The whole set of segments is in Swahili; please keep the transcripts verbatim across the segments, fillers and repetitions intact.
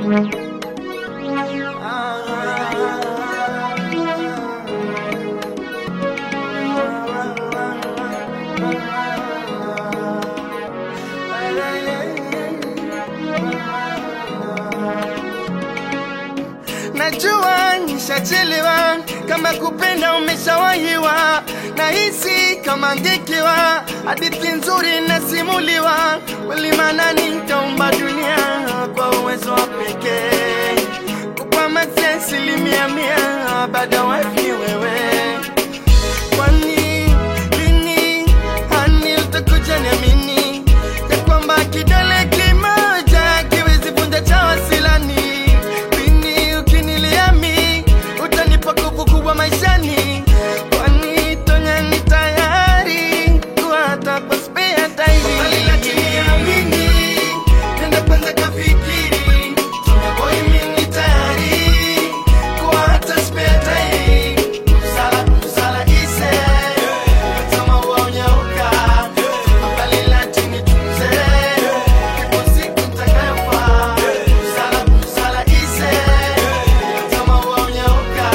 Najua nishachelewa, kama kupenda umeshawahiwa, na hisi kama ngekewa, hadithi nzuri nasimuliwa, wali maana nitaumba dunia kwa uwezo wa pekee, kwa masesi asilimia mia baada wapi wewe. Kwani lini hani utakuja niamini ya kwamba kidole kimoja kiwezi vunja cha wasilani. Kubwa maishani, kwani tonya ni tayari kuata kwa spare time. Bali lakini amini, nenda kwanza kafikiri, tonya boy mimi tayari kuata spare time. Usala usala ise, kama uonyauka, bali lakini tunze, kipo siku nitakayofa. Usala usala ise, kama uonyauka,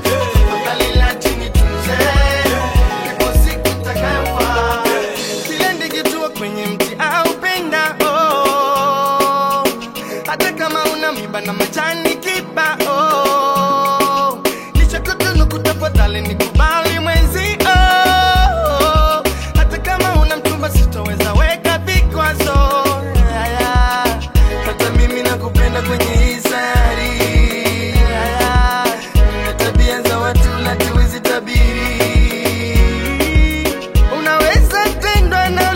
kwenye mti au penda oh, hata kama una miba na majani kiba oh, licha kutunu kutafadhali nikubali mwenzi oh, hata kama una mchumba sitoweza weka vikwazo yeah, hata mimi nakupenda kwenye hii sayari yeah, na tabia za watu hatuwezi tabiri. Unaweza tendwa na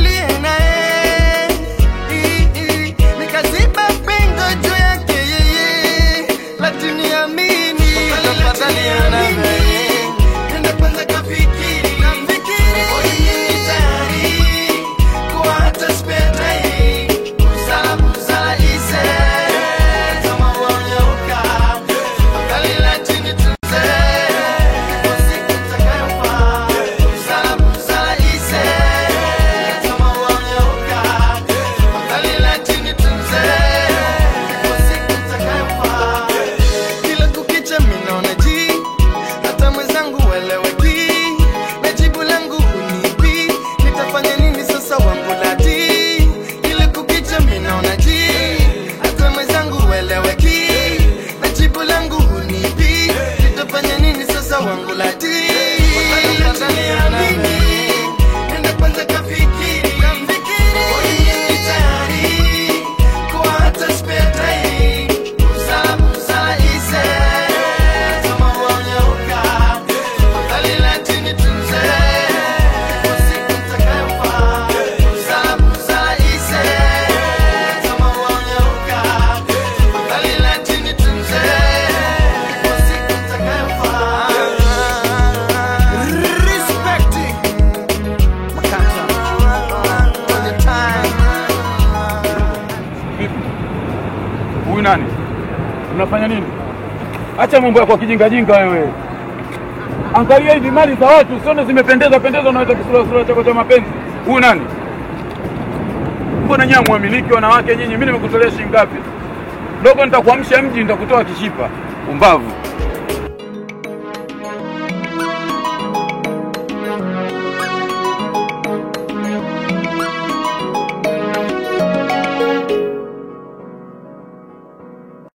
nani? Unafanya nini? Acha mambo yako kijinga jinga wewe. Angalia hizi mali za watu, usione zimependeza pendeza unaweza kisura sura chako cha mapenzi. Huyu nani? Mbona nyinyi muamiliki wanawake nyinyi? Mimi nimekutolea shilingi ngapi? Dogo nitakuamsha mji nitakutoa kishipa. Umbavu.